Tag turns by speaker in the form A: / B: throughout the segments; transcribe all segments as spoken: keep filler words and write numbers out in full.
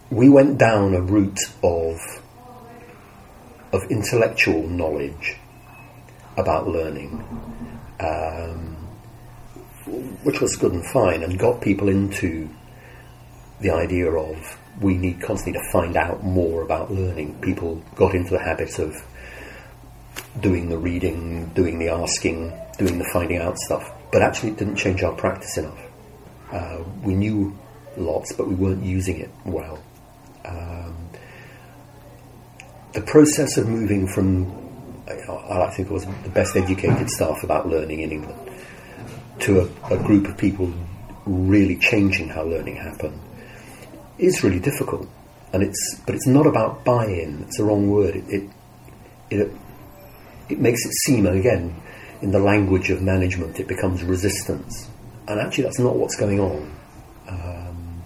A: we went down a route of of intellectual knowledge about learning, um, which was good and fine, and got people into the idea of we need constantly to find out more about learning. People got into the habit of doing the reading, doing the asking, doing the finding out stuff, but actually it didn't change our practice enough. Uh, we knew lots, but we weren't using it well. Um, the process of moving from, I like to think it was the best educated staff about learning in England, to a, a group of people really changing how learning happened, is really difficult. And it's, but it's not about buy-in. It's the wrong word. It, it, it, it makes it seem, and again, in the language of management, it becomes resistance. And actually, that's not what's going on. Um,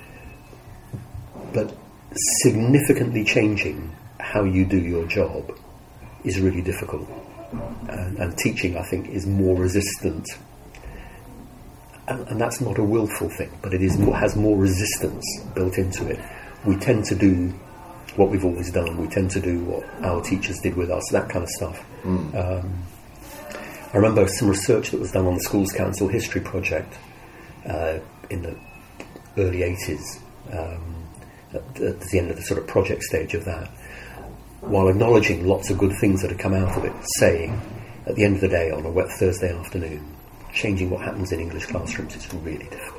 A: but significantly changing how you do your job is really difficult. And, and teaching, I think, is more resistant. And, and that's not a willful thing, but it is more, has more resistance built into it. We tend to do what we've always done. We tend to do what our teachers did with us, that kind of stuff. Mm. Um, I remember some research that was done on the Schools Council History Project uh, in the early eighties, um, at, at the end of the sort of project stage of that, while acknowledging lots of good things that had come out of it, saying, at the end of the day, on a wet Thursday afternoon, changing what happens in English classrooms is really difficult.